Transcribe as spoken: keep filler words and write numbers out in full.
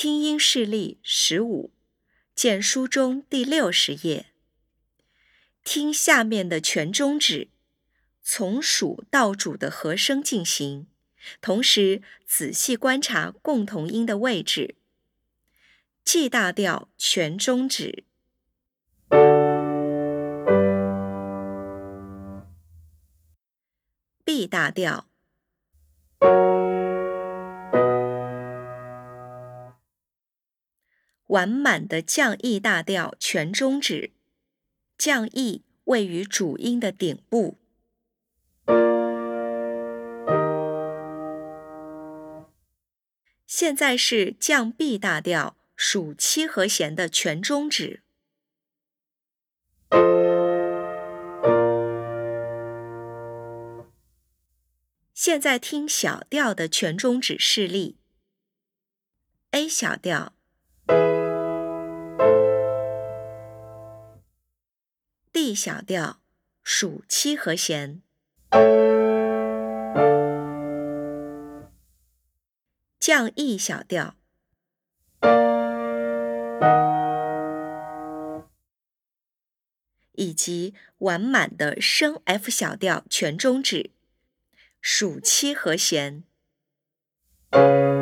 听音示例十五，见书中第六十页。听下面的全中指，从属到主的和声进行，同时仔细观察共同音的位置。G 大调全中指， B 大调，完满的降 E 大调全中指，降 E 位于主音的顶部。现在是降 B 大调属七和弦的全中指。现在听小调的全中指示例。A 小调， D 小调属七和弦，降 E 小调，以及完满的升 F 小调全中指属七和弦。